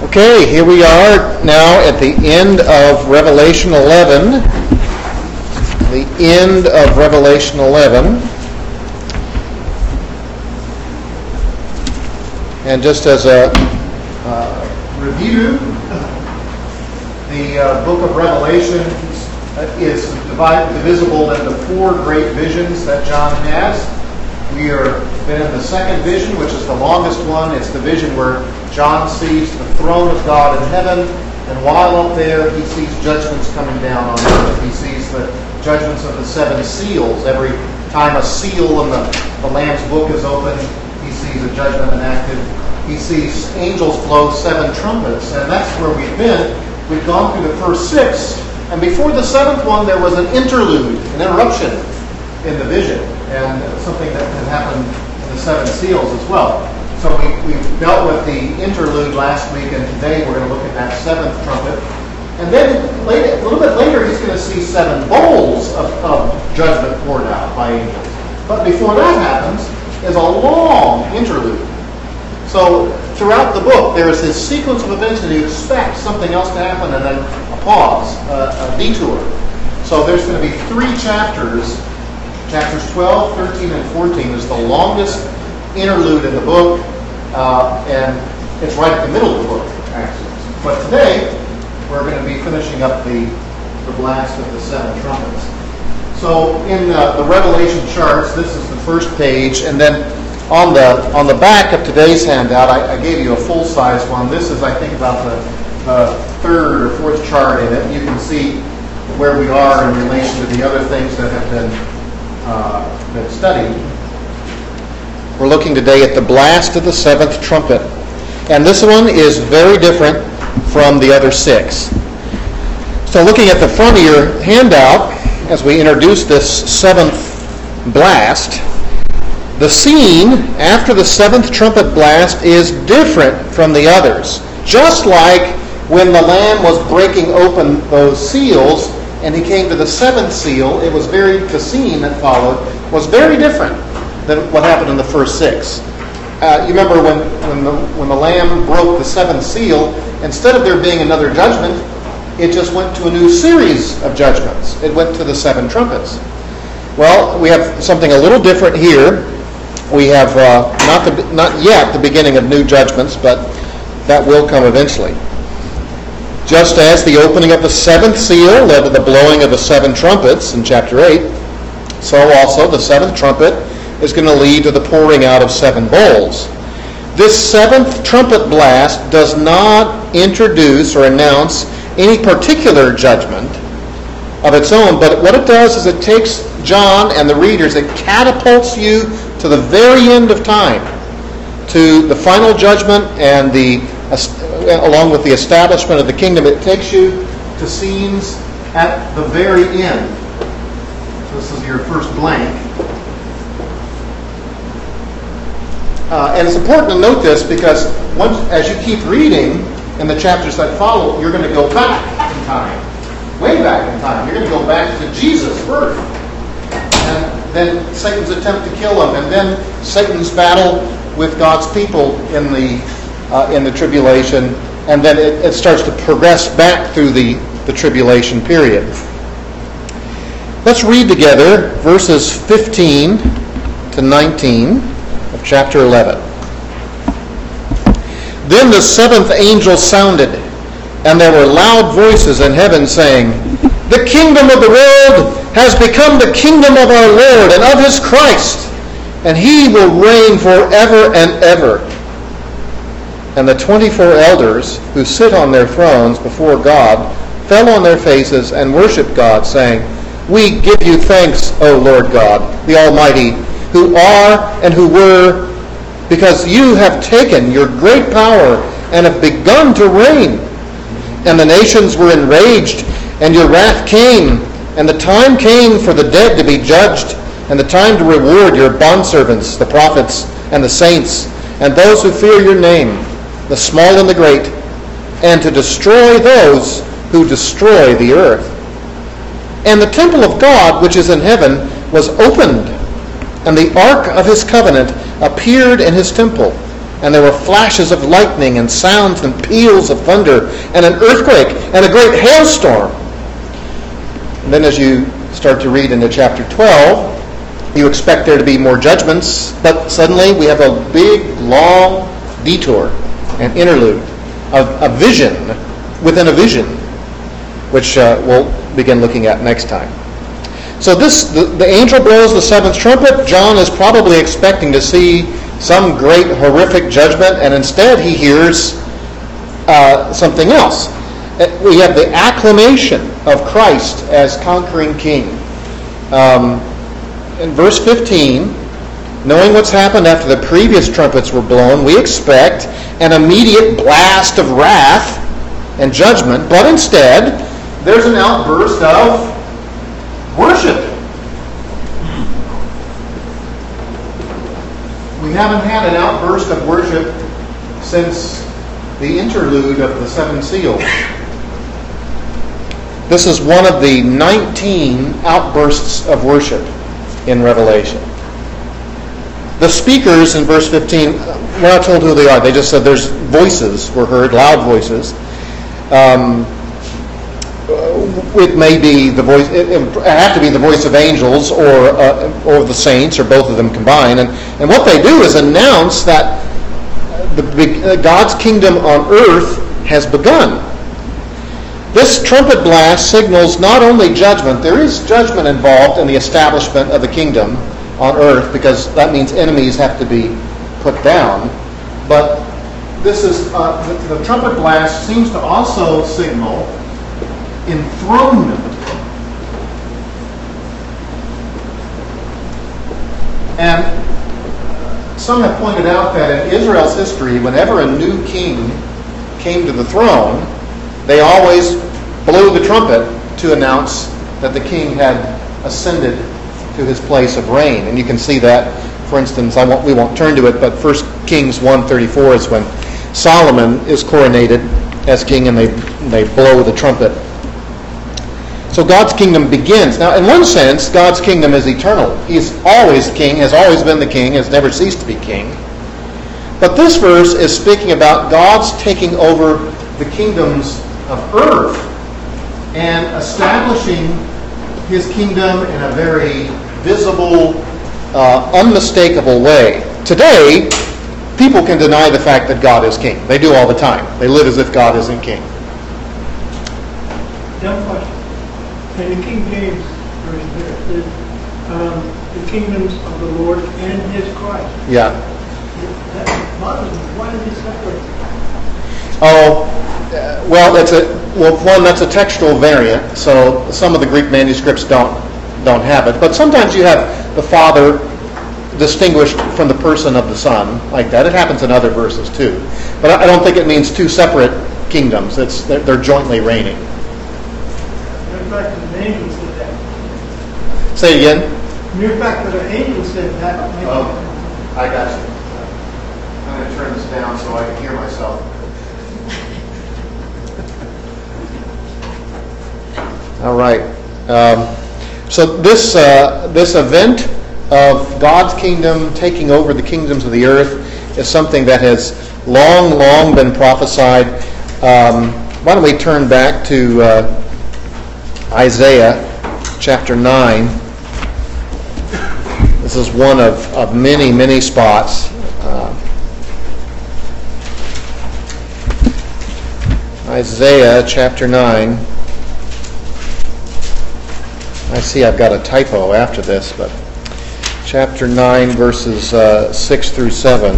Okay, here we are now at the end of Revelation 11. The end of Revelation 11. And just as a review, the book of Revelation is divisible into four great visions that John has. We are been in the second vision, which is the longest one. It's the vision where John sees the throne of God in heaven, and while up there, he sees judgments coming down on earth. He sees the judgments of the seven seals. Every time a seal in the Lamb's book is opened, he sees a judgment enacted. He sees angels blow seven trumpets, and that's where we've been. We've gone through the first six, and before the seventh one, there was an interlude, an interruption in the vision, and something that can happen in the seven seals as well. So we've dealt with the interlude last week, and today we're going to look at that seventh trumpet. And then a little bit later, he's going to see seven bowls of judgment poured out by angels. But before that happens is a long interlude. So throughout the book, there's this sequence of events, and you expect something else to happen, and then a pause, a detour. So there's going to be three chapters. Chapters 12, 13, and 14 is the longest interlude in the book, and it's right at the middle of the book, actually. But today, we're going to be finishing up the blast of the seven trumpets. So in the Revelation charts, this is the first page, and then on the back of today's handout, I gave you a full-size one. This is, I think, about the third or fourth chart in it. You can see where we are in relation to the other things that have been studied. We're looking today at the blast of the seventh trumpet. And this one is very different from the other six. So looking at the front of your handout, as we introduce this seventh blast, the scene after the seventh trumpet blast is different from the others. Just like when the Lamb was breaking open those seals, and he came to the seventh seal, the scene that followed was very different than what happened in the first six. You remember when the Lamb broke the seventh seal, instead of there being another judgment, it just went to a new series of judgments. It went to the seven trumpets. Well, we have something a little different here. We have not yet the beginning of new judgments, but that will come eventually. Just as the opening of the seventh seal led to the blowing of the seven trumpets in chapter 8, so also the seventh trumpet is going to lead to the pouring out of seven bowls. This seventh trumpet blast does not introduce or announce any particular judgment of its own, but what it does is it takes John and the readers, it catapults you to the very end of time, to the final judgment and along with the establishment of the kingdom. It takes you to scenes at the very end. This is your first blank. And it's important to note this because as you keep reading in the chapters that follow, you're going to go back in time. Way back in time. You're going to go back to Jesus' birth. And then Satan's attempt to kill him. And then Satan's battle with God's people in the tribulation, and then it starts to progress back through the tribulation period. Let's read together verses 15 to 19 of chapter 11. Then the seventh angel sounded, and there were loud voices in heaven saying, "The kingdom of the world has become the kingdom of our Lord and of his Christ, and he will reign forever and ever." And the 24 elders who sit on their thrones before God fell on their faces and worshiped God, saying, "We give you thanks, O Lord God, the Almighty, who are and who were, because you have taken your great power and have begun to reign. And the nations were enraged, and your wrath came, and the time came for the dead to be judged, and the time to reward your bondservants, the prophets and the saints, and those who fear your name, the small and the great, and to destroy those who destroy the earth. And the temple of God, which is in heaven, was opened, and the ark of his covenant appeared in his temple. And there were flashes of lightning and sounds and peals of thunder and an earthquake and a great hailstorm. And then as you start to read into chapter 12, you expect there to be more judgments, but suddenly we have a big, long detour, an interlude, a vision within a vision, which we'll begin looking at next time. So the angel blows the seventh trumpet. John is probably expecting to see some great horrific judgment, and instead he hears something else. We have the acclamation of Christ as conquering king. In verse 15, knowing what's happened after the previous trumpets were blown, we expect an immediate blast of wrath and judgment, but instead there's an outburst of worship. We haven't had an outburst of worship since the interlude of the seven seals. This is one of the 19 outbursts of worship in Revelation. The speakers in verse 15, we're not told who they are. They just said there's voices were heard, loud voices. It may be the voice. It have to be the voice of angels or the saints, or both of them combined. And what they do is announce that God's kingdom on earth has begun. This trumpet blast signals not only judgment. There is judgment involved in the establishment of the kingdom on earth, because that means enemies have to be put down. But this is the trumpet blast seems to also signal enthronement. And some have pointed out that in Israel's history, whenever a new king came to the throne, they always blew the trumpet to announce that the king had ascended to his place of reign. And you can see that, for instance, we won't turn to it, but 1 Kings 1:34 is when Solomon is coronated as king, and they blow the trumpet. So God's kingdom begins. Now, in one sense, God's kingdom is eternal. He's always king, has always been the king, has never ceased to be king. But this verse is speaking about God's taking over the kingdoms of earth and establishing his kingdom in a very visible, unmistakable way. Today, people can deny the fact that God is king. They do all the time. They live as if God isn't king. Dumb question. In the King James version there, it says, the kingdoms of the Lord and his Christ. Yeah. Why does he separate? Well, that's a textual variant, so some of the Greek manuscripts don't have it. But sometimes you have the Father distinguished from the person of the Son, like that. It happens in other verses too. But I don't think it means two separate kingdoms. They're jointly reigning. In fact, an angel said that. Say it again. Mere fact that an angel said that. I got you. I'm going to turn this down so I can hear myself. All right. So this event of God's kingdom taking over the kingdoms of the earth is something that has long been prophesied. Why don't we turn back to Isaiah chapter 9. This is one of many spots. Isaiah chapter 9. I see I've got a typo after this, but chapter 9, verses 6 through 7.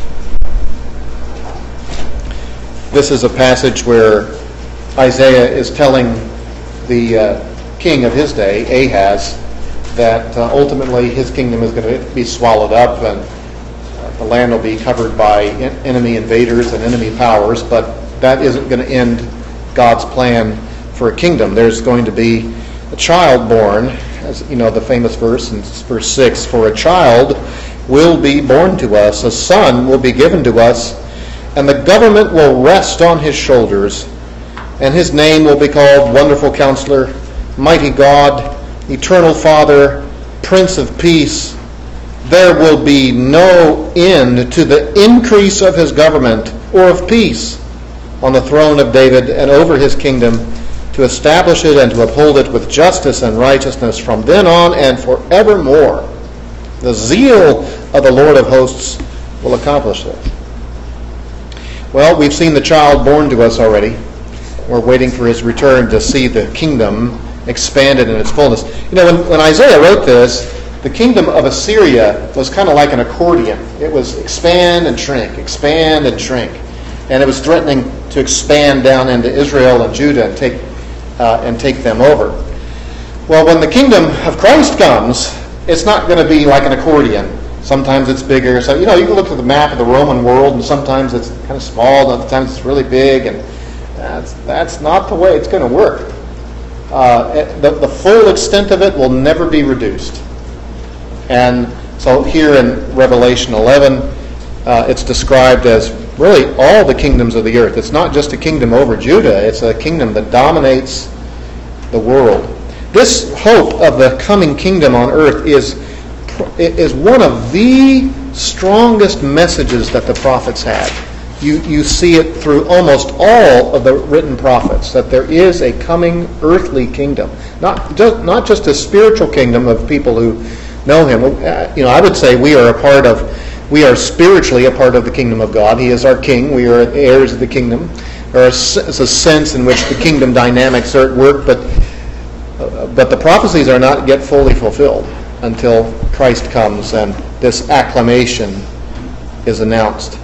This is a passage where Isaiah is telling the king of his day, Ahaz, that ultimately his kingdom is going to be swallowed up, and the land will be covered by enemy invaders and enemy powers, but that isn't going to end God's plan for a kingdom. There's going to be a child born, as you know, the famous verse in verse 6, for a child will be born to us, a son will be given to us, and the government will rest on his shoulders, and his name will be called Wonderful Counselor, Mighty God, Eternal Father, Prince of Peace. there will be no end to the increase of his government or of peace on the throne of David and over his kingdom, to establish it and to uphold it with justice and righteousness from then on and forevermore. The zeal of the Lord of hosts will accomplish this. Well, we've seen the child born to us already. We're waiting for his return to see the kingdom expanded in its fullness. You know, when Isaiah wrote this, the kingdom of Assyria was kind of like an accordion. It was expand and shrink, expand and shrink. And it was threatening to expand down into Israel and Judah and take them over. Well, when the kingdom of Christ comes, it's not going to be like an accordion. Sometimes it's bigger. So, you can look at the map of the Roman world, and sometimes it's kind of small, and other times it's really big, and that's not the way it's going to work. The full extent of it will never be reduced. And so here in Revelation 11, it's described as really all the kingdoms of the earth. It's not just a kingdom over Judah. It's a kingdom that dominates the world. This hope of the coming kingdom on earth is one of the strongest messages that the prophets had. You see it through almost all of the written prophets, that there is a coming earthly kingdom. Not just a spiritual kingdom of people who know him. I would say we are spiritually a part of the kingdom of God. He is our king. We are heirs of the kingdom. There is a sense in which the kingdom dynamics are at work, but the prophecies are not yet fully fulfilled until Christ comes and this acclamation is announced.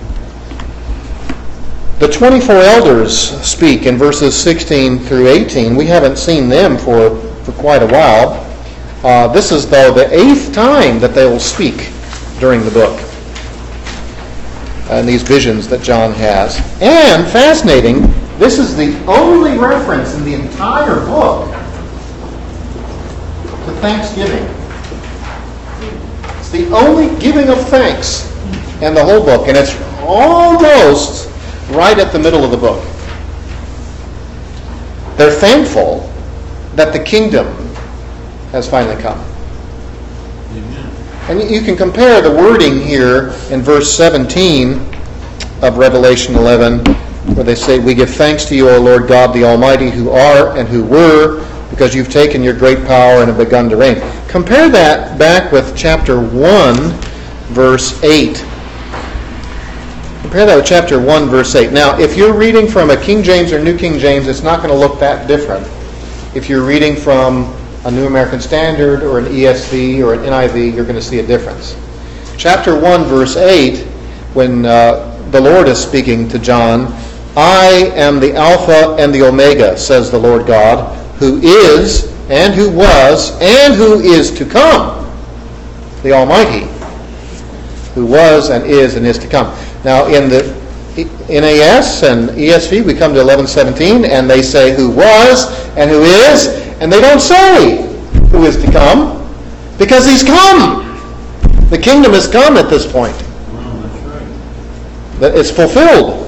The 24 elders speak in verses 16 through 18. We haven't seen them for quite a while. This is, though, the 8th time that they will speak during the book, and these visions that John has. And, fascinating, this is the only reference in the entire book to thanksgiving. It's the only giving of thanks in the whole book, and it's almost right at the middle of the book. They're thankful that the kingdom has finally come. Amen. And you can compare the wording here in verse 17 of Revelation 11, where they say, "We give thanks to you, O Lord God, the Almighty, who are and who were, because you've taken your great power and have begun to reign." Compare that back with chapter 1, verse 8. Compare that with chapter 1, verse 8. Now, if you're reading from a King James or New King James, it's not going to look that different. If you're reading from a New American Standard or an ESV or an NIV, you're going to see a difference. Chapter 1, verse 8, when the Lord is speaking to John, "I am the Alpha and the Omega, says the Lord God, who is and who was and who is to come, the Almighty, who was and is to come." Now, in the NAS and ESV, we come to 11:17, and they say who was and who is, and they don't say who is to come, because he's come. The kingdom has come at this point. That's right. It's fulfilled.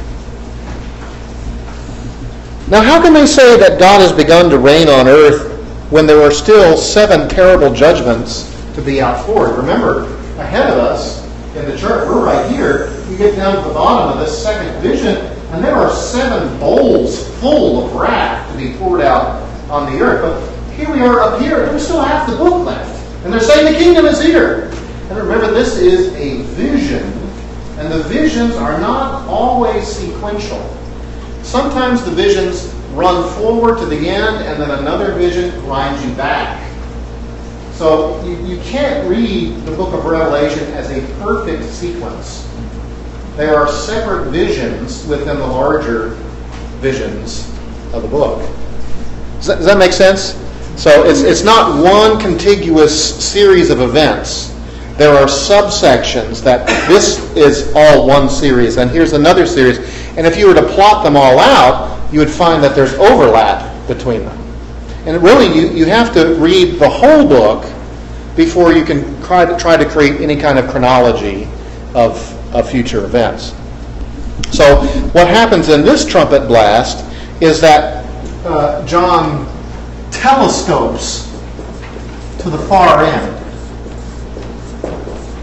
Now, how can they say that God has begun to reign on earth when there are still 7 terrible judgments to be outpoured? Remember, ahead of us in the chart, we're right here. You get down to the bottom of this second vision, and there are 7 bowls full of wrath to be poured out on the earth. But here we are up here, and we still have the book left. And they're saying the kingdom is here. And remember, this is a vision, and the visions are not always sequential. Sometimes the visions run forward to the end, and then another vision grinds you back. So you can't read the book of Revelation as a perfect sequence. There are separate visions within the larger visions of the book. Does that make sense? So it's not one contiguous series of events. There are subsections that this is all one series, and here's another series. And if you were to plot them all out, you would find that there's overlap between them. And really, you have to read the whole book before you can try to create any kind of chronology of future events. So what happens in this trumpet blast is that John telescopes to the far end.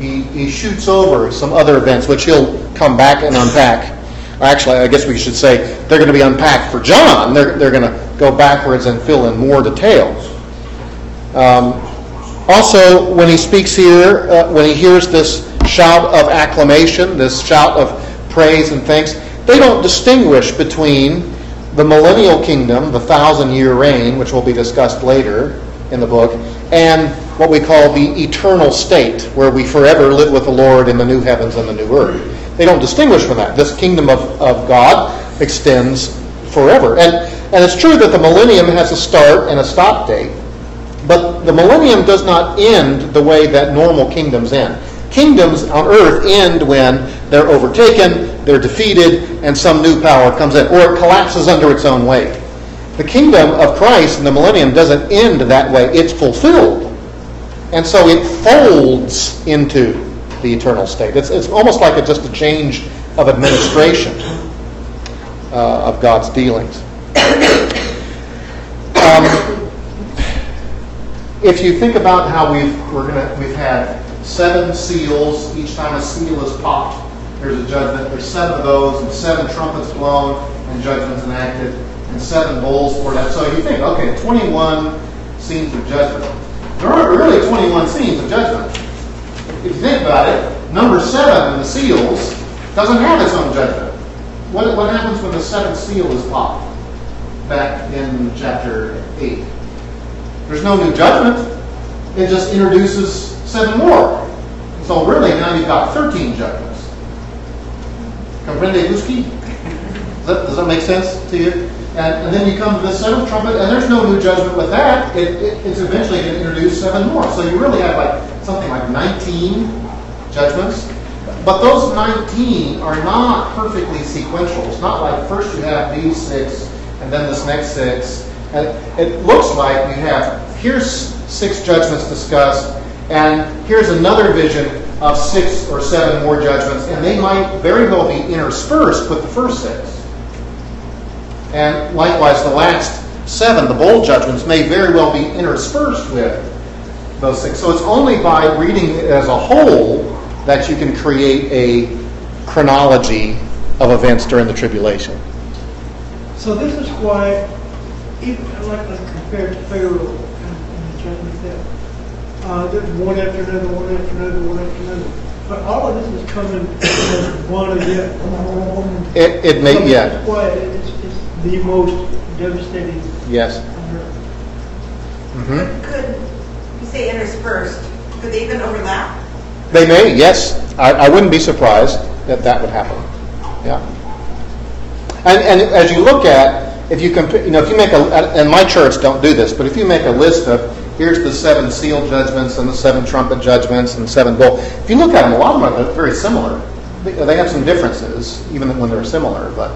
he shoots over some other events, which he'll come back and unpack. Actually, I guess we should say they're going to be unpacked for John. They're going to go backwards and fill in more details. Also, when he speaks here, when he hears this shout of acclamation, this shout of praise and thanks, they don't distinguish between the millennial kingdom, the 1,000-year reign, which will be discussed later in the book, and what we call the eternal state, where we forever live with the Lord in the new heavens and the new earth. They don't distinguish from that. This kingdom of God extends forever. And it's true that the millennium has a start and a stop date, but the millennium does not end the way that normal kingdoms end. Kingdoms on earth end when they're overtaken, they're defeated, and some new power comes in, or it collapses under its own weight. The kingdom of Christ in the millennium doesn't end that way. It's fulfilled. And so it folds into the eternal state. It's almost like it's just a change of administration of God's dealings. If you think about how we've had 7 seals. Each time a seal is popped, there's a judgment. There's 7 of those, and 7 trumpets blown, and judgments enacted, and 7 bowls poured out. So you think, okay, 21 scenes of judgment. There aren't really 21 scenes of judgment. If you think about it, number 7 in the seals doesn't have its own judgment. What happens when the 7th seal is popped? Back in chapter 8. There's no new judgment. It just introduces 7 more. So really now you've got 13 judgments. Comprende Guski? Does that make sense to you? And then you come to the 7th trumpet, and there's no new judgment with that. It's eventually going to introduce 7 more. So you really have something like 19 judgments. But those 19 are not perfectly sequential. It's not like first you have these 6, and then this next 6. And it looks like you have, here's 6 judgments discussed, and here's another vision of 6 or 7 more judgments, and they might very well be interspersed with the first 6. And likewise, the last 7, the bowl judgments, may very well be interspersed with those 6. So it's only by reading it as a whole that you can create a chronology of events during the tribulation. So this is why, even like compared to Pharaoh and the judgment there, there's one after another, one after another, one after another. But all of this is coming as one event. It may, yeah. That's why it's the most devastating. Yes. Mm-hmm. Could you say interspersed? Could they even overlap? They may, yes. I wouldn't be surprised that would happen. Yeah. And as you look at, if you compare, if you make and my charts don't do this, but if you make a list of here's the 7 seal judgments and the 7 trumpet judgments and 7 bowl, if you look at them, a lot of them are very similar. They have some differences, even when they're similar. But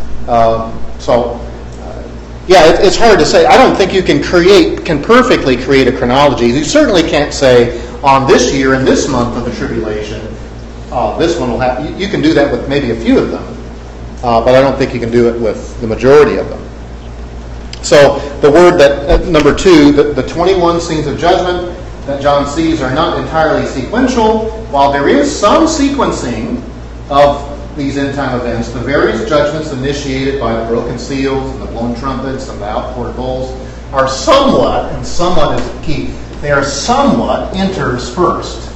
it's hard to say. I don't think you can perfectly create a chronology. You certainly can't say on this year and this month of the tribulation, this one will happen. You can do that with maybe a few of them, but I don't think you can do it with the majority of them. So the word that, number 2, the 21 scenes of judgment that John sees are not entirely sequential. While there is some sequencing of these end-time events, the various judgments initiated by the broken seals and the blown trumpets and the outpoured bowls are somewhat, and somewhat is key, they are somewhat interspersed.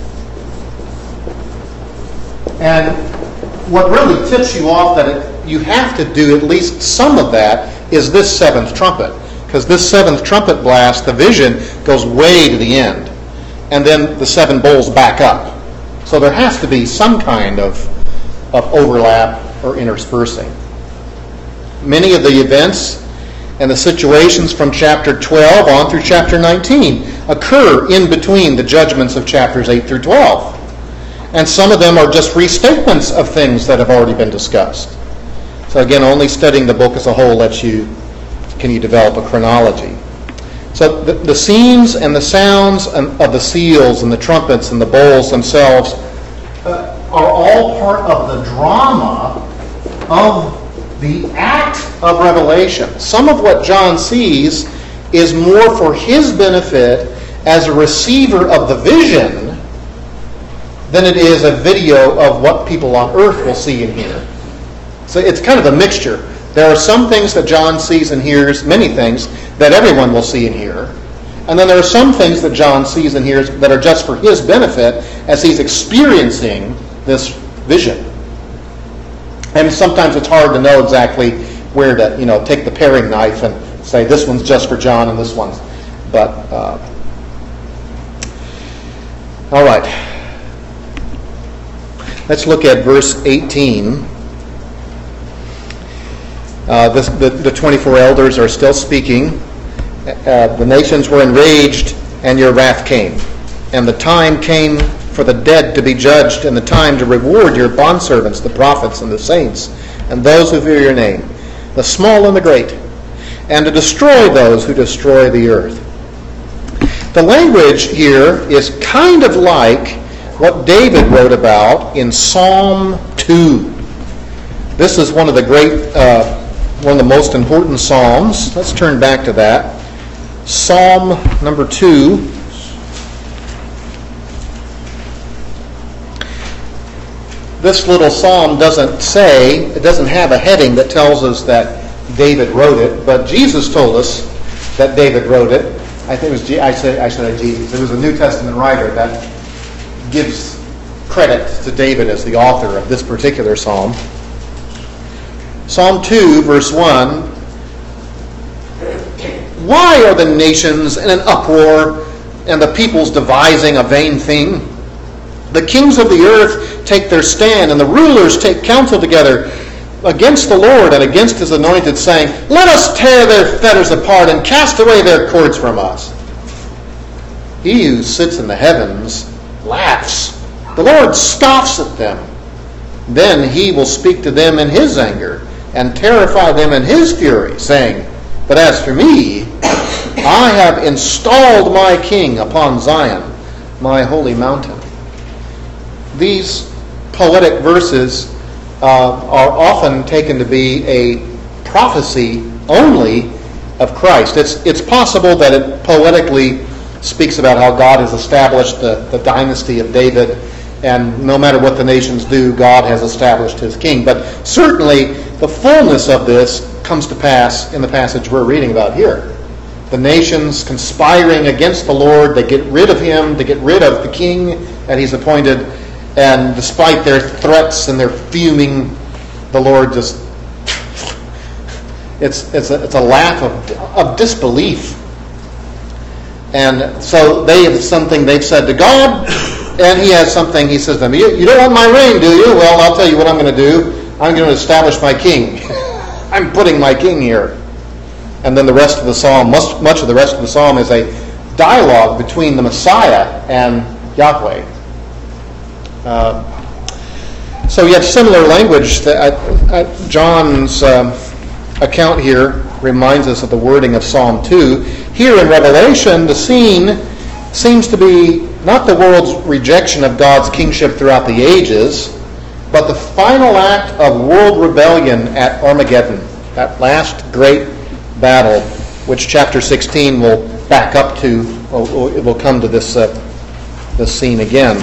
And what really tips you off that you have to do at least some of that is this 7th trumpet. Because this 7th trumpet blast, the vision goes way to the end. And then the 7 bowls back up. So there has to be some kind of overlap or interspersing. Many of the events and the situations from chapter 12 on through chapter 19 occur in between the judgments of chapters 8 through 12. And some of them are just restatements of things that have already been discussed. So again, only studying the book as a whole can you develop a chronology. So the scenes and the sounds of the seals and the trumpets and the bowls themselves are all part of the drama of the act of revelation. Some of what John sees is more for his benefit as a receiver of the vision than it is a video of what people on earth will see and hear. So it's kind of a mixture. There are some things that John sees and hears, many things, that everyone will see and hear. And then there are some things that John sees and hears that are just for his benefit as he's experiencing this vision. And sometimes it's hard to know exactly where to, take the paring knife and say this one's just for John and this one's. But, all right. Let's look at verse 18. The 24 elders are still speaking. The nations were enraged, and your wrath came. And the time came for the dead to be judged, and the time to reward your bondservants, the prophets and the saints, and those who fear your name, the small and the great, and to destroy those who destroy the earth. The language here is kind of like what David wrote about in Psalm 2. This is one of the one of the most important Psalms. Let's turn back to that. Psalm number 2. This little psalm doesn't have a heading that tells us that David wrote it, but Jesus told us that David wrote it. I think it was, I said Jesus. It was a New Testament writer that gives credit to David as the author of this particular psalm. Psalm 2, verse 1. Why are the nations in an uproar and the peoples devising a vain thing? The kings of the earth take their stand, and the rulers take counsel together against the Lord and against his anointed, saying, let us tear their fetters apart and cast away their cords from us. He who sits in the heavens laughs. The Lord scoffs at them. Then he will speak to them in his anger and terrify them in his fury, saying, but as for me, I have installed my king upon Zion, my holy mountain. These poetic verses are often taken to be a prophecy only of Christ. It's possible that it poetically speaks about how God has established the dynasty of David, and no matter what the nations do, God has established his king. But certainly the fullness of this comes to pass in the passage we're reading about here. The nations conspiring against the Lord, they get rid of him, to get rid of the king that he's appointed. And despite their threats and their fuming, the Lord just, it's a laugh of disbelief. And so they have something they've said to God, and he has something he says to them. You don't want my reign, do you? Well, I'll tell you what I'm going to do. I'm going to establish my king. I'm putting my king here. And then the rest of the psalm, much of the rest of the psalm is a dialogue between the Messiah and Yahweh. So you have similar language. John's account here reminds us of the wording of Psalm 2. Here in Revelation, the scene seems to be not the world's rejection of God's kingship throughout the ages, but the final act of world rebellion at Armageddon, that last great battle, which chapter 16 will back up to. It will come to this scene again.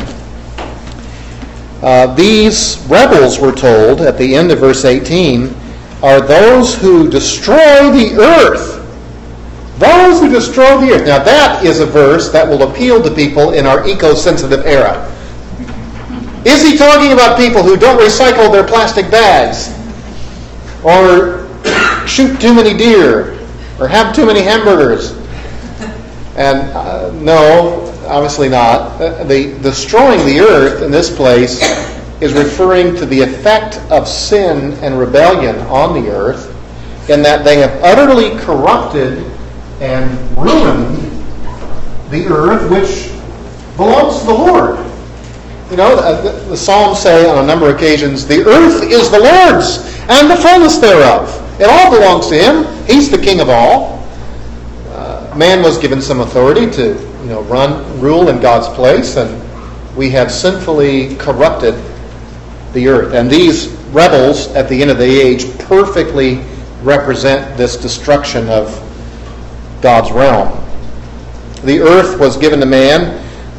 These rebels, we're told at the end of verse 18, are those who destroy the earth. Those who destroy the earth. Now that is a verse that will appeal to people in our eco-sensitive era. Is he talking about people who don't recycle their plastic bags, or shoot too many deer, or have too many hamburgers? And no, obviously not. The destroying the earth in this place is referring to the effect of sin and rebellion on the earth, in that they have utterly corrupted and ruined the earth, which belongs to the Lord. You know, the Psalms say on a number of occasions, the earth is the Lord's and the fullness thereof. It all belongs to him. He's the king of all. Man was given some authority to rule in God's place, and we have sinfully corrupted the earth. And these rebels at the end of the age perfectly represent this destruction of God's realm. The earth was given to man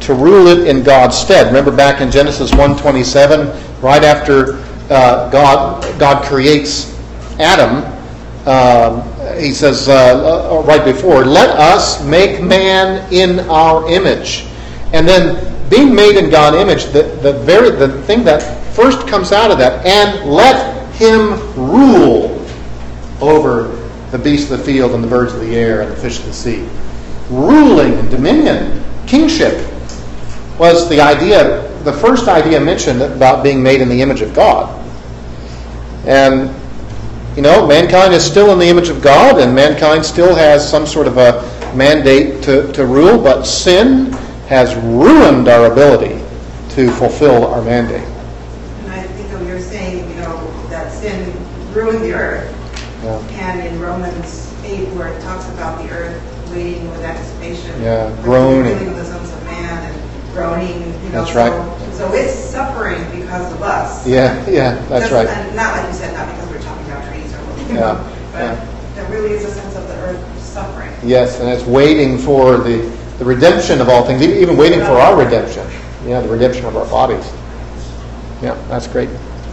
to rule it in God's stead. Remember back in Genesis 1:27, right after God creates Adam, he says right before, "Let us make man in our image." And then being made in God's image, the thing that first comes out of that, and let him rule over the beasts of the field and the birds of the air and the fish of the sea. Ruling and dominion, kingship, was the first idea mentioned about being made in the image of God. And, mankind is still in the image of God, and mankind still has some sort of a mandate to rule, but sin has ruined our ability to fulfill our mandate. And I think of you're saying, that sin ruined the earth. Yeah. And in Romans 8, where it talks about the earth waiting with anticipation. Yeah, groaning. Of the sons of man and groaning. That's right. So it's suffering because of us. Yeah, that's right. And not like you said, not because we're chopping down trees or whatever. Yeah, but there really is a sense of the earth suffering. Yes, and it's waiting for the redemption of all things, even waiting for our redemption. The redemption of our bodies. Yeah, that's great.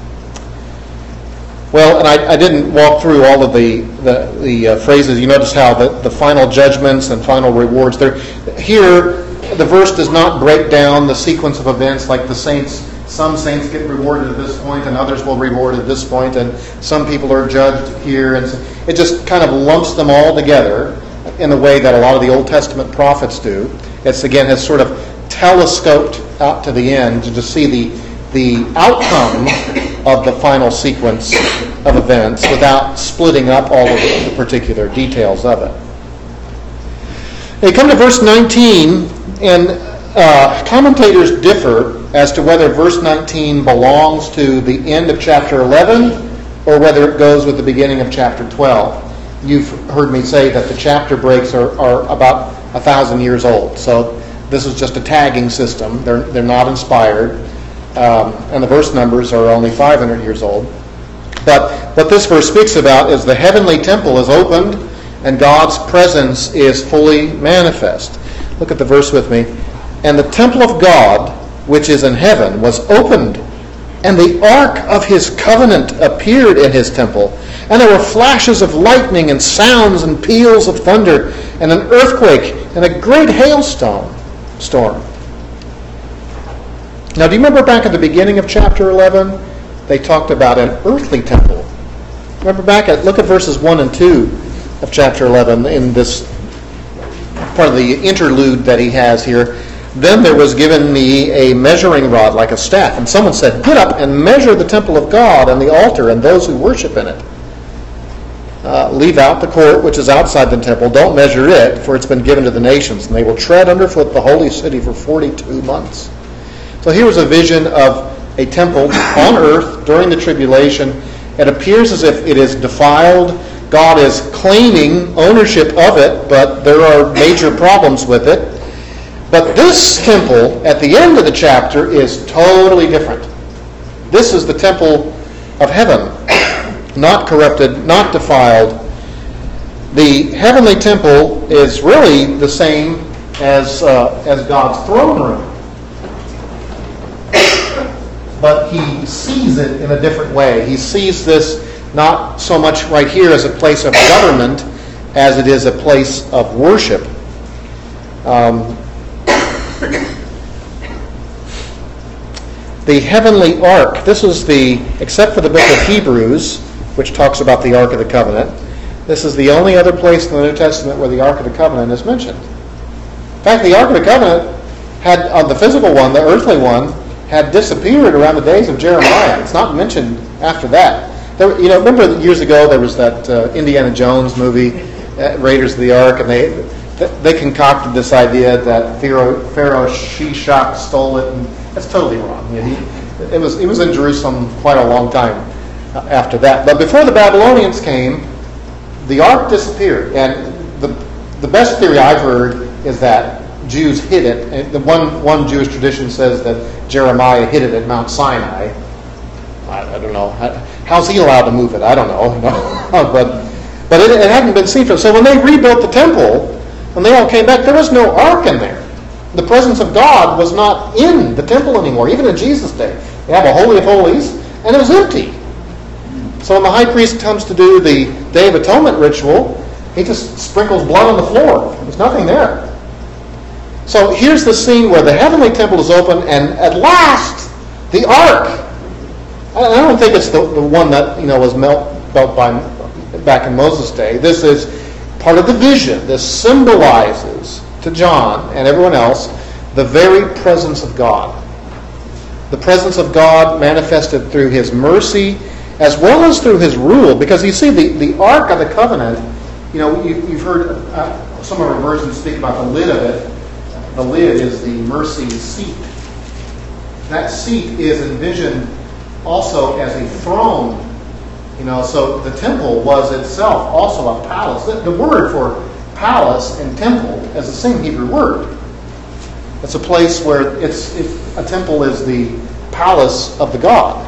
Well, and I didn't walk through all of the phrases. You notice how the final judgments and final rewards. Here, the verse does not break down the sequence of events like the saints. Some saints get rewarded at this point, and others will be rewarded at this point, and some people are judged here. And it just kind of lumps them all together in the way that a lot of the Old Testament prophets do. It's, again, has sort of telescoped out to the end to just see the outcome of the final sequence of events without splitting up all of the particular details of it. They come to verse 19, and commentators differ as to whether verse 19 belongs to the end of chapter 11 or whether it goes with the beginning of chapter 12. You've heard me say that the chapter breaks are about 1,000 years old, so this is just a tagging system. They're not inspired. And the verse numbers are only 500 years old. But what this verse speaks about is the heavenly temple is opened and God's presence is fully manifest. Look at the verse with me. And the temple of God, which is in heaven, was opened, and the ark of his covenant appeared in his temple. And there were flashes of lightning and sounds and peals of thunder and an earthquake and a great hailstorm. Now, do you remember back at the beginning of chapter 11? They talked about an earthly temple. Remember look at verses 1 and 2 of chapter 11 in this part of the interlude that he has here. Then there was given me a measuring rod like a staff, and someone said, "Get up and measure the temple of God and the altar and those who worship in it. Leave out the court which is outside the temple. Don't measure it, for it's been given to the nations, and they will tread underfoot the holy city for 42 months. So here was a vision of a temple on earth during the tribulation. It appears as if it is defiled. God is claiming ownership of it, but there are major problems with it. But this temple at the end of the chapter is totally different. This is the temple of heaven, not corrupted, not defiled. The heavenly temple is really the same as God's throne room. But he sees it in a different way. He sees this not so much right here as a place of government as it is a place of worship. The heavenly ark, this is except for the book of Hebrews, which talks about the Ark of the Covenant, this is the only other place in the New Testament where the Ark of the Covenant is mentioned. In fact, the Ark of the Covenant had, the physical one, the earthly one, had disappeared around the days of Jeremiah. It's not mentioned after that. Remember years ago there was that Indiana Jones movie, Raiders of the Ark, and they concocted this idea that Pharaoh Shishak stole it, and that's totally wrong. He was in Jerusalem quite a long time after that. But before the Babylonians came, the Ark disappeared, and the best theory I've heard is that Jews hid it. And the one Jewish tradition says that Jeremiah hid it at Mount Sinai. I don't know. How's he allowed to move it? I don't know. But it hadn't been seen from. So when they rebuilt the temple, when they all came back, there was no ark in there. The presence of God was not in the temple anymore, even in Jesus' day. They have a Holy of Holies, and it was empty. So when the high priest comes to do the Day of Atonement ritual, he just sprinkles blood on the floor. There's nothing there. So here's the scene where the heavenly temple is open, and at last, the ark. I don't think it's the one that was built back in Moses' day. This is part of the vision. This symbolizes to John and everyone else the very presence of God. The presence of God manifested through His mercy as well as through His rule. Because you see, the Ark of the Covenant, you've heard some of our versions speak about the lid of it. The lid is the mercy seat. That seat is envisioned also as a throne. So the temple was itself also a palace. The word for palace and temple is the same Hebrew word. It's a place where a temple is the palace of the god.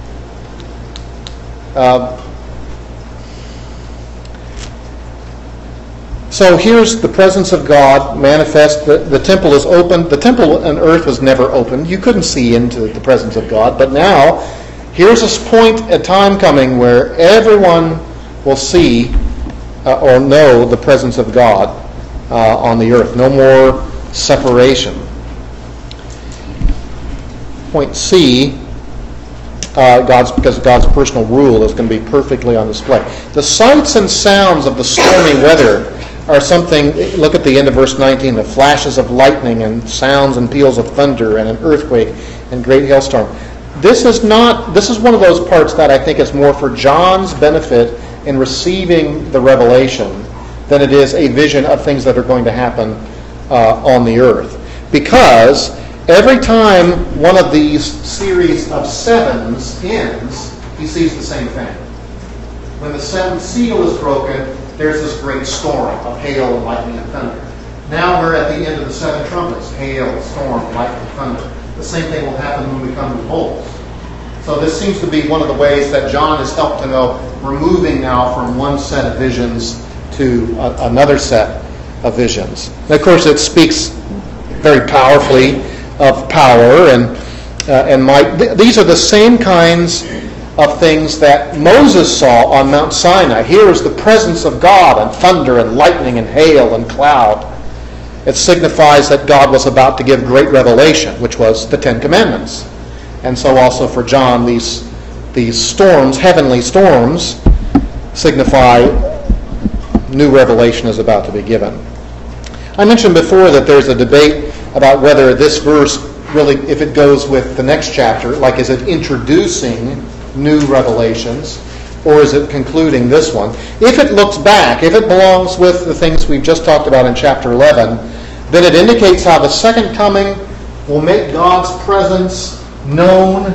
So here's the presence of God manifest. The temple is open. The temple on earth was never opened. You couldn't see into the presence of God. But now, here's a point, a time coming where everyone will see or know the presence of God on the earth. No more separation. Point C, because God's personal rule is going to be perfectly on display. The sights and sounds of the stormy weather are something. Look at the end of verse 19, the flashes of lightning and sounds and peals of thunder and an earthquake and great hailstorm. This is one of those parts that I think is more for John's benefit in receiving the revelation than it is a vision of things that are going to happen on the earth. Because every time one of these series of sevens ends, he sees the same thing. When the seventh seal is broken, there's this great storm of hail and lightning and thunder. Now we're at the end of the seven trumpets. Hail, storm, lightning, thunder. The same thing will happen when we come to the bowls. So this seems to be one of the ways that John has helped to know we're moving now from one set of visions to another set of visions. And of course, it speaks very powerfully of power and might. These are the same kinds of things that Moses saw on Mount Sinai. Here is the presence of God and thunder and lightning and hail and cloud. It signifies that God was about to give great revelation, which was the Ten Commandments. And so also for John, these storms, heavenly storms, signify new revelation is about to be given. I mentioned before that there's a debate about whether this verse really, if it goes with the next chapter, like is it introducing new revelations, or is it concluding this one? If it looks back, if it belongs with the things we've just talked about in chapter 11, then it indicates how the second coming will make God's presence known.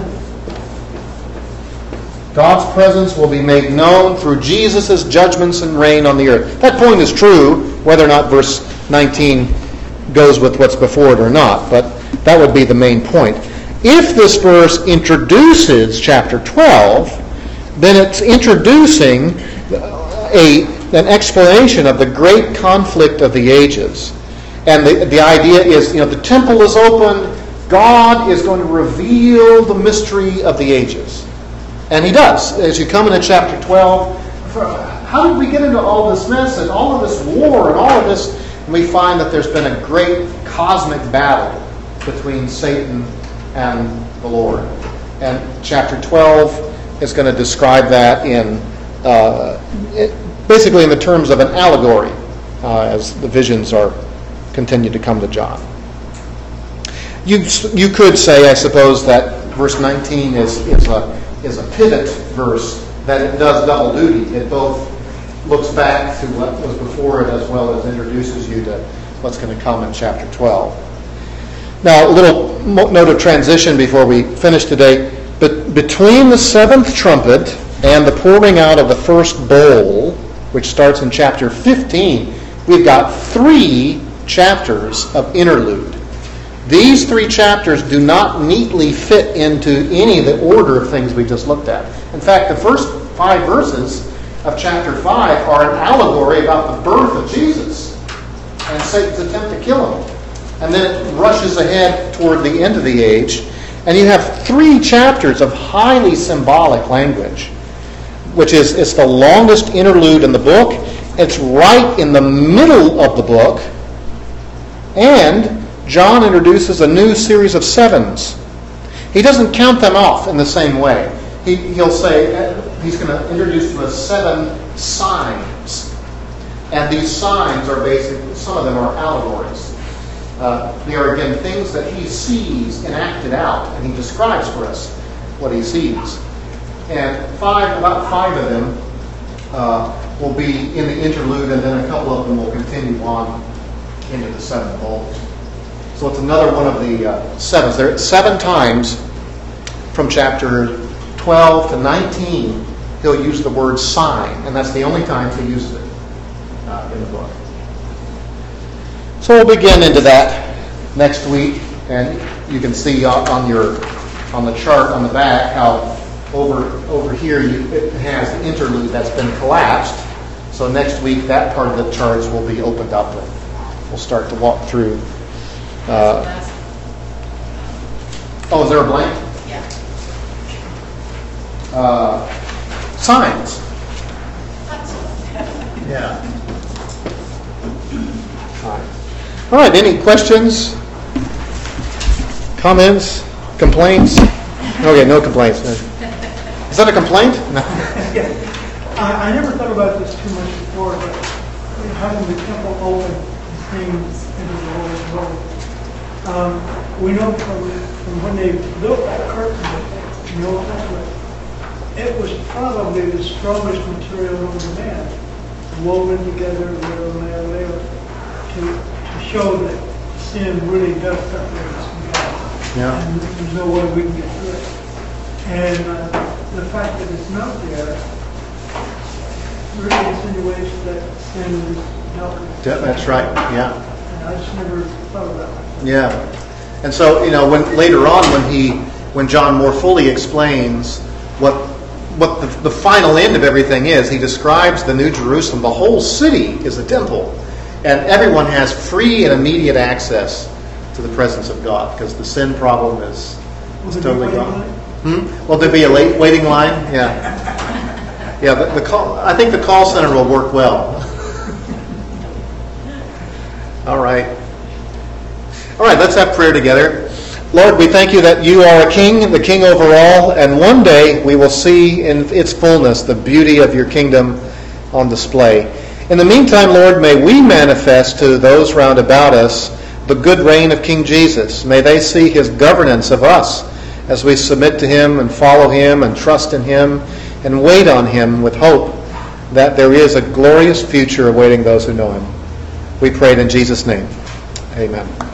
God's presence will be made known through Jesus' judgments and reign on the earth. That point is true, whether or not verse 19 goes with what's before it or not, but that would be the main point. If this verse introduces chapter 12, then it's introducing an explanation of the great conflict of the ages. And the idea is, the temple is open. God is going to reveal the mystery of the ages. And He does. As you come into chapter 12, how did we get into all this mess and all of this war and all of this? And we find that there's been a great cosmic battle between Satan and the Lord. And chapter 12 is going to describe that basically in the terms of an allegory as the visions continue to come to John. You could say, I suppose, that verse 19 is a pivot verse, that it does double duty. It both looks back to what was before it as well as introduces you to what's going to come in chapter 12. Now, a little note of transition before we finish today. But between the seventh trumpet and the pouring out of the first bowl, which starts in chapter 15, we've got 3 chapters of interlude. These 3 chapters do not neatly fit into any of the order of things we just looked at. In fact, the first 5 verses of chapter 5 are an allegory about the birth of Jesus and Satan's attempt to kill him. And then it rushes ahead toward the end of the age. And you have 3 chapters of highly symbolic language, which is it's the longest interlude in the book. It's right in the middle of the book. And John introduces a new series of 7s. He doesn't count them off in the same way. He'll say, he's going to introduce to us 7 signs. And these signs are basically, some of them are allegories. They are, again, things that he sees enacted out, and he describes for us what he sees. And about 5 of them will be in the interlude, and then a couple of them will continue on into the 7 bowls. So it's another one of the 7s. There are 7 times from chapter 12 to 19 he'll use the word sign, and that's the only time he uses it in the book. So we'll begin into that next week, and you can see on the chart on the back how over here it has the interlude that's been collapsed. So next week that part of the charts will be opened up, and we'll start to walk through. Is there a blank? Yeah. Signs. Yeah. All right, any questions? Comments? Complaints? Okay, no complaints. Is that a complaint? No. I never thought about this too much before, but having the temple open things into the Holy of Holies. We know from when they built that curtain in the Old Testament, it was probably the strongest material known to man, woven together layer on layer on layer, to show that sin really does separate us from God. Yeah. And there's no way we can get through it. And the fact that it's not there really insinuates that sin is not. That's right. Yeah. And I just never thought of that. Yeah. And so, when later on when John more fully explains what the final end of everything is, he describes the New Jerusalem. The whole city is a temple, and everyone has free and immediate access to the presence of God because the sin problem is totally gone. Will there be a waiting line? Yeah. Yeah. I think the call center will work well. All right. All right, let's have prayer together. Lord, we thank you that you are a king, the king over all, and one day we will see in its fullness the beauty of your kingdom on display. In the meantime, Lord, may we manifest to those round about us the good reign of King Jesus. May they see his governance of us as we submit to him and follow him and trust in him and wait on him with hope that there is a glorious future awaiting those who know him. We pray it in Jesus' name. Amen.